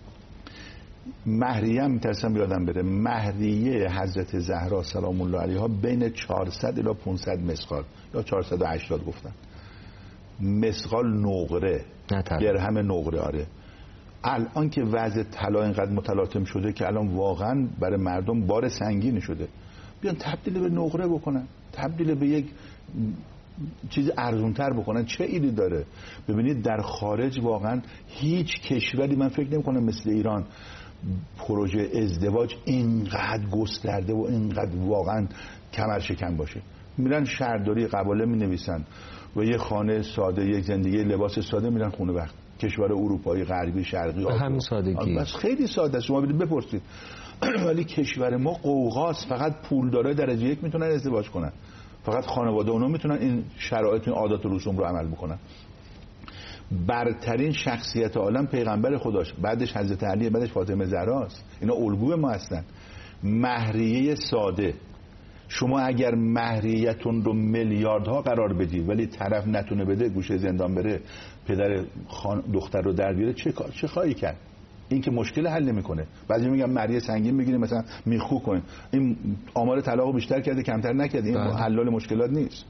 مهریه هم میترسم یادم بره، مهریه حضرت زهرا سلام الله علیها بین چهارصد الی پانصد مسقال یا چهارصد و هشتاد گفتن. مسقال نقره، درهم نقره. آره الان که وضع طلا اینقدر متلاطم شده که الان واقعا برای مردم بار سنگینی شده، بیان تبدیل به نقره بکنن، تبدیل به یک چیز ارزونتر بکنن. چه ایدی داره؟ ببینید در خارج واقعا هیچ کشوری من فکر نمی کنم مثل ایران پروژه ازدواج اینقدر گسترده و اینقدر واقعا کمر شکن باشه. میرن شهرداری قباله می نویسن و یه خانه ساده، یک زندگی لباس ساده، میرن خونه وقت. کشور اروپایی غربی شرقی به همین سادگی، بس خیلی ساده است. شما برید بپرسید. ولی کشور ما قوقاست، فقط پولدارای درجه یک میتونن ازدواج کنن، فقط خانواده اونا میتونن این شرایط، این عادات و رسوم رو عمل بکنن. برترین شخصیت عالم پیغمبر خداست، بعدش حضرت علی، بعدش فاطمه زهراست. اینا الگوی ما هستن. مهریه ساده. شما اگر مهریتون رو میلیاردها قرار بدی ولی طرف نتونه بده، گوشه زندان بره، پدر خان دختر رو در بیاره، چه چه خواهی کرد؟ این که مشکل حل نمیکنه. بعضی میگن مهریه سنگین بگیریم مثلا میخو کنیم، این آمار طلاقو بیشتر کرده کمتر نکرده، این حل مشکلات نیست.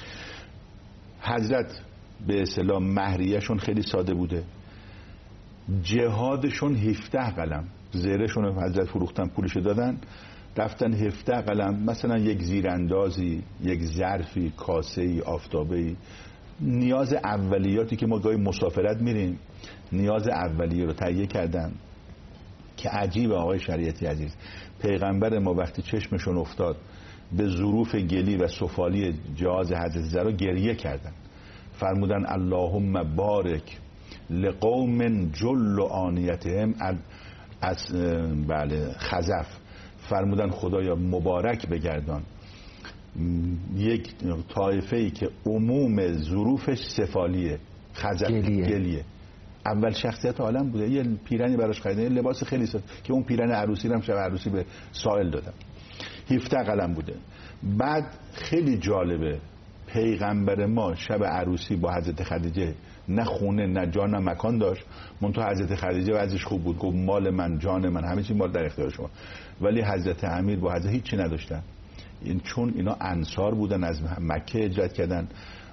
حضرت به اصطلاح مهریه‌شون خیلی ساده بوده. جهادشون هفده قلم، زیرشون حضرت فروختن، پولش دادن، رفتن هفده قلم، مثلا یک زیراندازی، یک ظرفی، کاسه‌ای، آفتابه‌ای، نیاز اولیاتی که ما گاهی مسافرت میریم، نیاز اولیه رو تهیه کردن. که عجیب آقای شریعتی عزیز، پیغمبر ما وقتی چشمشون افتاد به ظروف گلی و سفالی جهاز حضرت زهرا گریه کردن، فرمودن اللهم بارک لقوم جل آنیتهم از بله خزف، فرمودن خدایا مبارک بگردان یک طایفه‌ای که عموم ظروفش سفالیه، خزف گلیه. گلیه. اول شخصیت عالم بوده. یه پیرنی براش خریدن، یه لباس خیلی ساده که اون پیرن عروسی رو هم شب عروسی به سائل دادم. هفده قلم بوده. بعد خیلی جالبه، پیغمبر ما شب عروسی با حضرت خدیجه نه خونه نه جان نه مکان داشت، منتها حضرت خدیجه وضعش خوب بود، گفت مال من، جان من، همه چی مال در اختیار شما. ولی حضرت امیر با حضرت هیچی نداشتن. این چون اینا انصار بودن، از مکه هجرت کردن،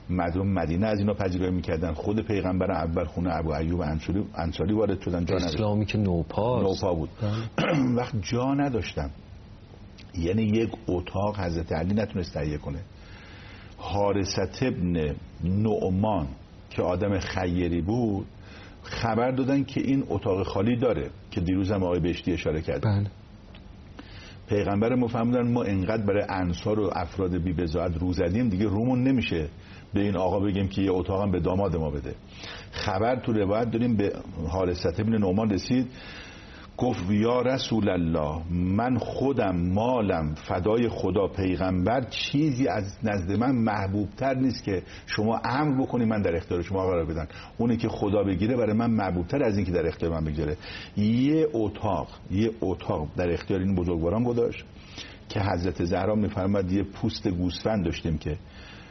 مردم مدینه از اینا پذیرایی میکردن. خود پیغمبر اول خونه ابو ایوب انصاری انصاری وارد شدن، جا نداشتن. اسلامی که نوپا نوپا بود. وقت جا نداشتن، یعنی یک اتاق حضرت علی نتونست تهیه کنه. حارثة ابن نعمان که آدم خیری بود خبر دادن که این اتاق خالی داره که دیروز هم آقای بهشتی اشاره کرد. بله. پیغمبر ما فهمیدن ما انقدر برای انصار و افراد بی بضاعت رو زدیم دیگه رومون نمیشه به این آقا بگیم که یه اتاقم به داماد ما بده. خبر تو روایت داریم به حارثة ابن نعمان رسید، گفت یا رسول الله من خودم مالم فدای خدا، پیغمبر چیزی از نزد من محبوب تر نیست که شما امر بکنی من در اختیار شما قرار بدن. اونی که خدا بگیره برای من محبوب تر از این که در اختیار من بگیره. یه اتاق یه اتاق در اختیار این بزرگواران گذاشت که حضرت زهرا میفرماد یه پوست گوسفند داشتیم که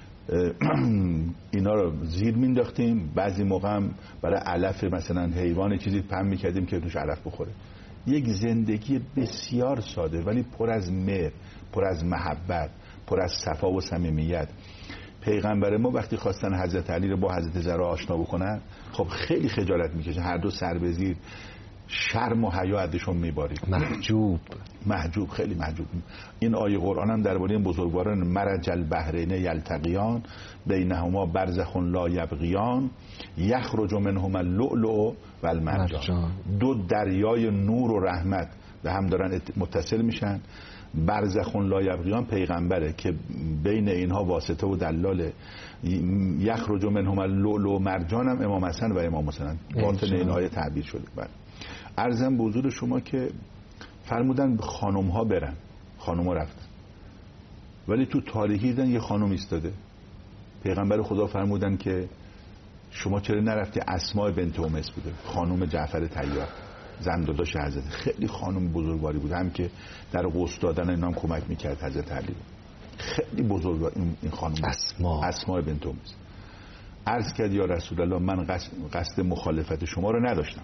اینا رو زیر مینداختیم، بعضی موقع هم برای علف مثلا حیوان چیزی پهن میکردیم که توش علف بخوره. یک زندگی بسیار ساده ولی پر از مهر، پر از محبت، پر از صفا و صمیمیت. پیغمبر ما وقتی خواستن حضرت علی رو با حضرت زهرا آشنا بکنن خب خیلی خجالت میکشن، هر دو سر به زیر، شرم و حیا ازشون میبارید. محجوب محجوب خیلی محجوب. این آیه قرآن هم درباره این بزرگواران مرج البحرین یلتقیان بینهما برزخ لا یبغیان یخرج منهما اللؤلؤ و المرجان. دو دریای نور و رحمت به هم دارن متصل میشن. برزخ لا یبغیان پیغمبره که بین اینها واسطه و دلاله. یخرج منهما اللؤلؤ و مرجان هم امام حسن و امام حسین باطن این آیه تعبیر شده. بله. عرضم به حضور شما که فرمودن خانم ها برن، خانم ها رفتن ولی تو تاریکی دیدن یه خانم ایستاده. پیغمبر خدا فرمودن که شما چرا نرفتی؟ اسماء بنت امس بوده، خانم جعفر طیار، زن داداش حضرت. خیلی خانم بزرگواری بود، هم که در غسل دادن اینا هم کمک میکرد حضرت علی. خیلی بزرگوار این خانم اسماء اسماء بنت امس. عرض کرد یا رسول الله من قصد, قصد مخالفت شما رو نداشتم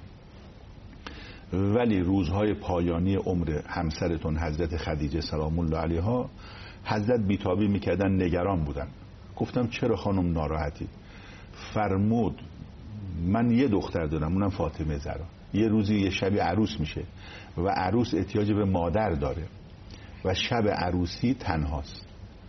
ولی روزهای پایانی عمر همسرتون حضرت خدیجه سلام الله علیها حضرت بیتابی میکردن، نگران بودن. گفتم چرا خانم ناراحتی؟ فرمود من یه دختر دارم اونم فاطمه زهرا، یه روزی یه شبی عروس میشه و عروس احتیاج به مادر داره و شب عروسی تنهاست،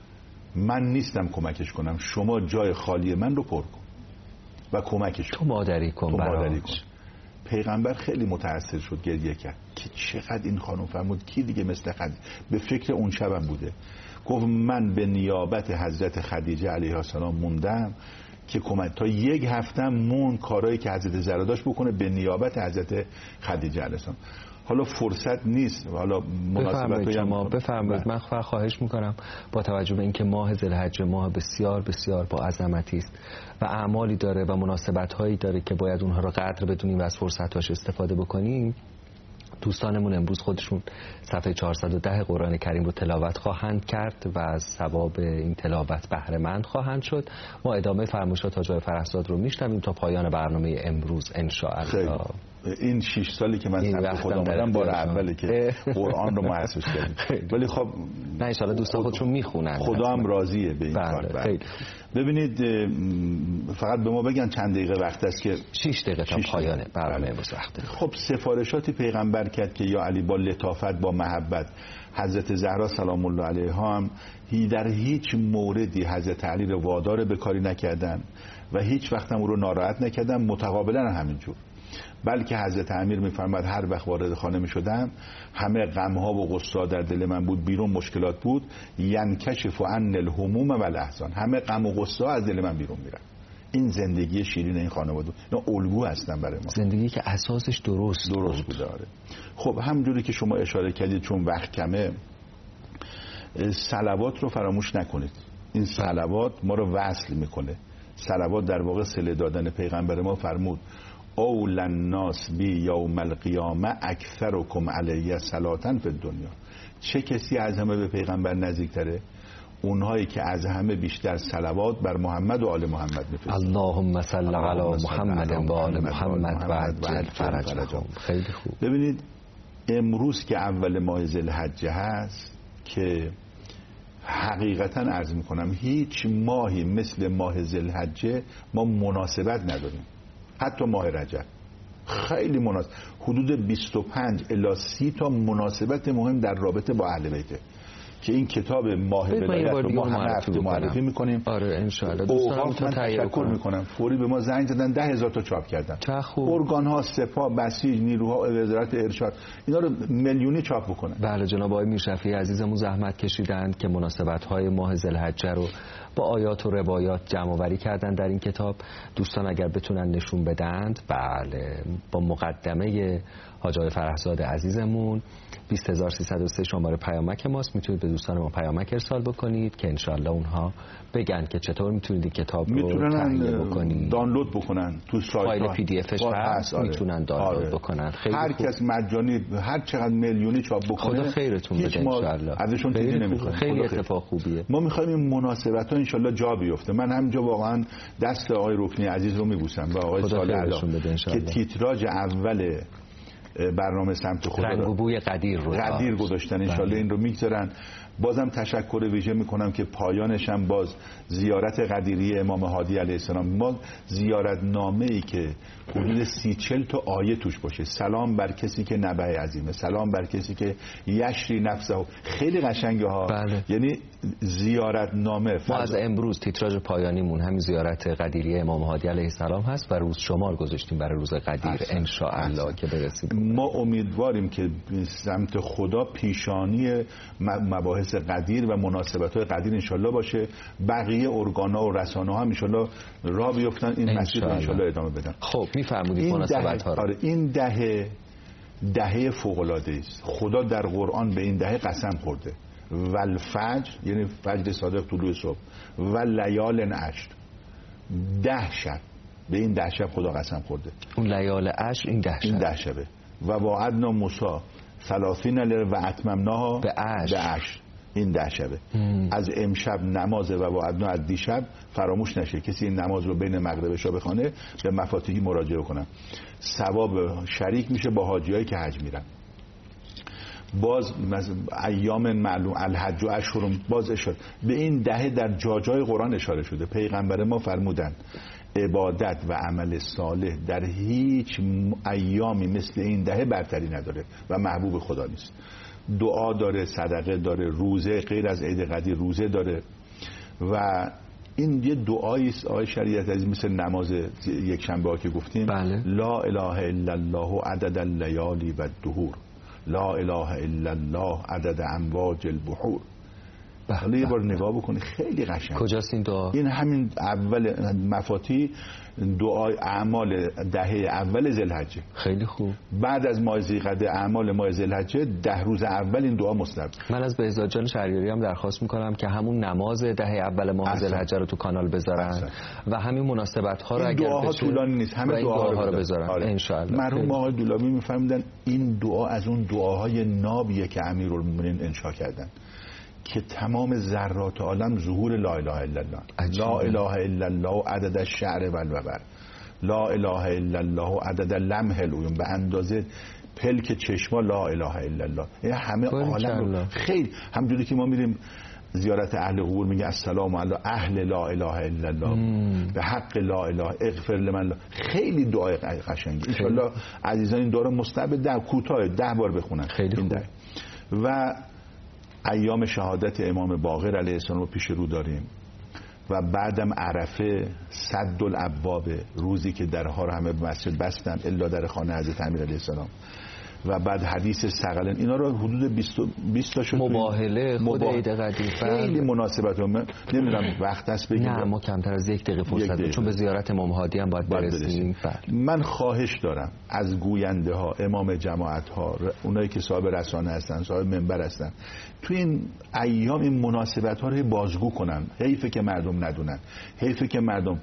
من نیستم کمکش کنم، شما جای خالی من رو پر کن و کمکش کن، تو مادری کن, تو مادری کن. پیغمبر خیلی متأثر شد، گریه کرد که چقدر این خانم. فرمود کی دیگه مثل خدیجه؟ به فکر اون شبم بوده. گفت من به نیابت حضرت خدیجه علیها السلام موندم که کمک تا یک هفته مون کارهایی که حضرت زهرا داشت بکنه به نیابت حضرت خدیجه علیها السلام. حالا فرصت نیست، حالا مناسبت‌های ما بفرمایید. من خواهش میکنم با توجه به اینکه ماه ذوالحجه ماه بسیار بسیار با عظمتی است و اعمالی داره و مناسبت‌هایی داره که باید اونها رو قدر بدونیم و از فرصت‌هاش استفاده بکنیم، دوستانمون امروز خودشون صفحه چهارصد و ده قرآن کریم رو تلاوت خواهند کرد و از ثواب این تلاوت بهره مند خواهند شد. ما ادامه فرمایشات حاج آقای فرهزاد رو میشنویم تا پایان برنامه امروز ان شاء الله. این شش سالی که من سمت خودم اومدم بار اوله که قرآن رو محسوس کردم، ولی خب نه ان شاء الله دوستان خودشون میخونن، خدا هم راضیه به این کار. ببینید فقط به ما بگن چند دقیقه وقت است که شش دقیقه تا پایان برنامه امروز وقت. خب سفارشاتی پیغمبر کرد که یا علی با لطافت با محبت، حضرت زهرا سلام الله علیها هم در هیچ موردی حضرت علی رو وادار به کاری نکردن و هیچ وقت هم او رو ناراحت نکردن، متقابلا همینجور. بلکه حضرت امیر میفرماد هر وقت وارد خانه میشدم همه غمها و غصه در دل من بود، بیرون مشکلات بود، ینکشف عن الهموم و الاحزان، همه غم و غصه از دل من بیرون میرن. این زندگی شیرین این خانواده، اینا الگو هستن برای ما، زندگی که اساسش درست درست بود. بوده. آره. خب همونجوری که شما اشاره کردید چون وقت کمه، صلوات رو فراموش نکنید. این صلوات ما رو وصل میکنه. صلوات در واقع صله دادن. پیغمبر ما فرمود اول الناس بی یوم القیامه اکثرکم علی صلاة فی الدنیا. چه کسی از همه به پیغمبر نزدیکتره؟ اونهایی که از همه بیشتر صلوات بر محمد و آل محمد میفرستند. اللهم صل علی محمد و آل محمد و عجل فرجهم. خیلی خوب. ببینید امروز که اول ماه ذوالحجه هست که حقیقتا عرض میکنم هیچ ماهی مثل ماه ذوالحجه ما مناسبت نداریم. حتی ماه رجب خیلی مناسب، حدود بیست و پنج الی سی تا مناسبت مهم در رابطه با اهل بیته که این کتاب ماه ولایت رو ما همه هفته معرفی میکنیم. آره ان شاء الله. دوستان من تشکر میکنم، فوری به ما زنگ زدن، ده هزار تا چاپ کردن. ارگان ها، سپاه، بسیج، نیروها، وزارت ارشاد اینا رو میلیونی چاپ بکنن. بله جناب آقای میرشفیعی عزیزمون زحمت کشیدند که مناسبت های ماه ذوالحجه رو با آیات و روایات جمع آوری کردن در این کتاب. دوستان اگر بتونن نشون بدند، بله با مقدمه حاج آقای فرحزاد عزیزمون بیست هزار و سیصد و سه شماره پیامک ماست، میتونید به دوستان ما پیامک ارسال بکنید که انشالله اونها بگن که چطور میتونید کتاب رو تهیه بکنید، دانلود بکنن تو سایت، فایل پی دی افش هست، آره. میتونن دانلود آره. بکنن. خیلی هر خوب. کس مجانی هر چقدر میلیونی چاپ بکنه خدا خیرتون بده انشالله. ازشون چیزی نمیخوایم. خیلی اتفاق خوبیه. ما میخوایم این مناسبت ها انشالله جا بیفته. من همینجا واقعا دست آقای رکنی عزیز رو میبوسم و آقای صالح که تیتراژ اول برنامه سمت خدا رنگ و بوی قدیر رو قدیر گذاشتن، انشالله این رو میگذارن. بازم تشکر ویژه میکنم که پایانش هم باز زیارت قدیری امام هادی علیه السلام، ما زیارت نامه ای که حدود سی چل تا آیه توش باشه، سلام بر کسی که نبع عظیمه، سلام بر کسی که یشری نفسه، خیلی قشنگه ها. بله. یعنی زیارت نامه ما از امروز تیتراژ پایانیمون همین زیارت قدیری امام هادی علیه السلام هست و روز شمار گذاشتیم برای روز قدیر ان شاء الله که برسیم. ما امیدواریم که سمت خدا پیشانی مباحث قدیر و مناسبت‌های قدیر انشالله باشه، بقیه ارگان‌ها و رسانه‌ها هم انشالله راه بیفتن این مسیر رو انشالله ادامه بدن. خب میفرمودید مناسبت‌ها رو. آره این دهه دهه فوق‌العاده است. خدا در قرآن به این دهه قسم خورده، والفجر یعنی فجر صادق طلوع صبح و لیال عشر، ده شب، به این ده شب خدا قسم خورده. اون لیال عشر این ده شب این ده شبه. و وعدنا موسی ثلاثین لیله و اتممناها به عشر، این ده شبه. از امشب نماز و وعدنا از دیشب فراموش نشه، کسی این نماز رو بین مغرب و عشا بخونه به مفاتیحی مراجعه کنن، ثواب شریک میشه با حاجیایی که حج میرن. باز ایام معلوم الحج و اشهر باز اشاره به این دهه در جاجای قرآن اشاره شده. پیغمبر ما فرمودن عبادت و عمل صالح در هیچ ایامی مثل این دهه برتری نداره و محبوب خدا نیست. دعا داره، صدقه داره، روزه، غیر از عید قدیر روزه داره و این یه دعایی است آیه شریعت عزیز، مثل نماز یک شنبه ها که گفتیم. بله. لا اله الا الله عدد اللیالی و الدهور، لا اله الا الله عدد امواج البحور. حالا یه بار نگاه بکنی خیلی قشنگ. کجاست این دعا؟ این همین اول مفاتیح دعای اعمال دهه اول ذوالحجه. خیلی خوب. بعد از ماه ذیقعده اعمال ماه ذوالحجه ده روز اول این دعا مستحب. من از بهزاد جان شهریاری هم درخواست میکنم که همون نماز دهه اول ماه ذوالحجه رو تو کانال بذارن احسن. و همین مناسبت ها رو اگر دعاها طولانی نیست، همه دعاها رو بذارن آره. ان شاء الله. مرحوم آقای دولابی میفهمیدن این دعا از اون دعاهای نابیه که امیرالمومنین انشا کردن که تمام ذرات عالم ظهور لا اله الا الله. لا اله الا الله عدد الشعر و الوبر، لا اله الا الله عدد لمح العیون، به اندازه پلک چشما لا اله الا الله. یعنی همه عالم رو خیلی همونجوری که ما میریم زیارت اهل قبور میگه السلام علی اهل لا اله الا الله به حق لا اله اغفر لمن لا. خیلی دعای قشنگی. ان شاء الله عزیزان این دعا رو مستحب ده کوتاه ده بار بخونن. خیلی خوب. و ایام شهادت امام باقر علیه السلام رو پیش رو داریم و بعدم عرفه، سد الابواب، روزی که درها رو همه به مسجد بستن الا در خانه حضرت امیر علیه السلام، و بعد حدیث ثقلین. اینا رو حدود بیست تا شد. مباهله خود عید قدیر خیلی مناسبت هم نمیدونم وقت هست بگیم. نه ما کمتر از یک دقیقه فرصت داریم چون به زیارت امام هادی هم باید برسیم. من خواهش دارم از گوینده ها، امام جماعت ها، اونایی که صاحب رسانه هستن، صاحب منبر هستن، تو این ایام این مناسبت ها رو بازگو کنن. حیفه که مردم ندونن، حیفه که مردم.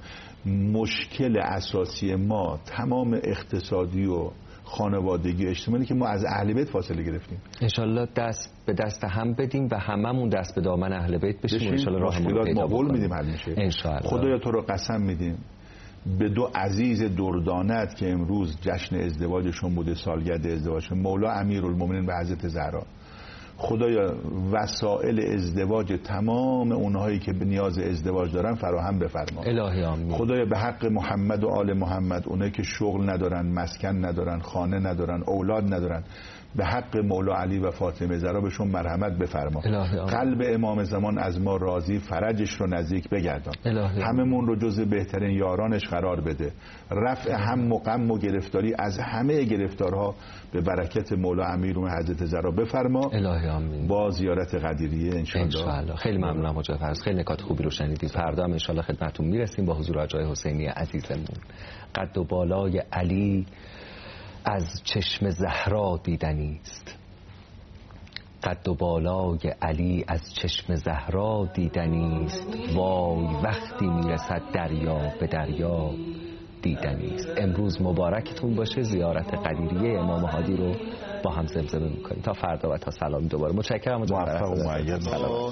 مشکل اساسی ما تمام اقتصادی و خانوادگی اجتماعی که ما از اهل بیت فاصله گرفتیم. انشالله دست به دست هم بدیم و هممون دست به دامن اهل بیت بشیم. انشالله راهمون رو پیدا بکنیم. میدیم حل میشه. انشالله. خدایا تو رو قسم میدیم به دو عزیز دردانت که امروز جشن ازدواجشون بوده، سالگرد ازدواجشون، مولا امیرالمومنین و حضرت زهرا. خدایا وسایل ازدواج تمام اونهایی که به نیاز ازدواج دارن فراهم بفرما. الهی آمین. خدایا به حق محمد و آل محمد، اونایی که شغل ندارن، مسکن ندارن، خانه ندارن، اولاد ندارن، به حق مولا علی و فاطمه زهرا بهشون مرحمت بفرما. قلب امام زمان از ما راضی، فرجش رو نزدیک بگردان. هممون رو جز بهترین یارانش قرار بده. رفع هم و غم و گرفتاری از همه گرفتارها به برکت مولا امیرالمومنین حضرت زهرا بفرما. الهی آمین. با زیارت قدیریه ان شاء خیلی ممنونم حاج فرز، خیلی نکات خوبی رو شنیدید. فردا هم ان شاء الله خدمتتون میرسیم با حضور حاج حسینی عزیزمون. قد و بالای علی از چشم زهرا دیدنی است. قد و بالای علی از چشم زهرا دیدنی است. وای وقتی میرسد دریا به دریا دیدنی است. امروز مبارکتون باشه. زیارت قدیریه امام هادی رو با هم زمزمه میکنیم. تا فردا و تا سلام دوباره. متشکرم. موفق و مؤید.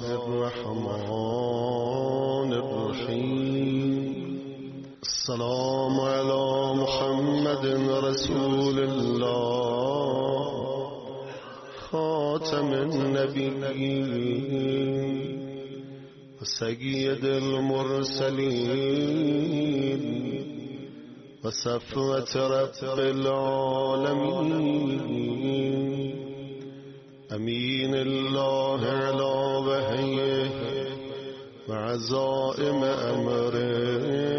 السلام علی محمد رسول الله خاتم النبیین و سید المرسلین و صفوة رب العالمین امین الله علی وحیه و عزائم امره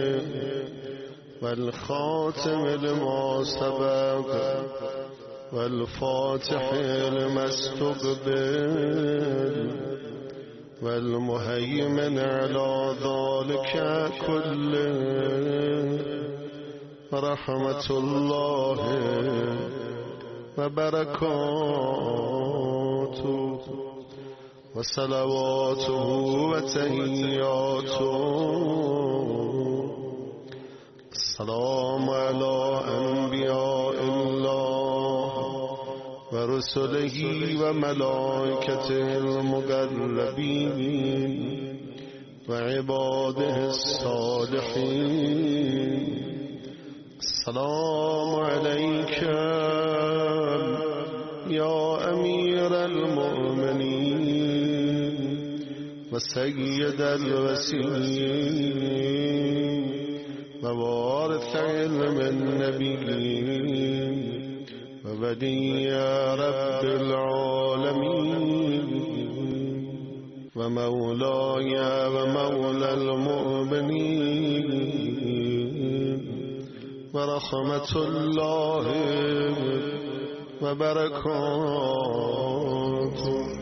والخاتم لما سبق والفاتح لما استقبل والمهيمن على ذلك كله ورحمة الله وبركاته وصلواته وتحياته. السلام على انبیاء الله و رسله و ملائکته المقربین و عباده الصالحین. السلام علیک یا امیر المؤمنین و سید الوصیین و وارث علم النبیین و ولی رب العالمین و مولای و مولا المؤمنین و رحمت الله و برکاته.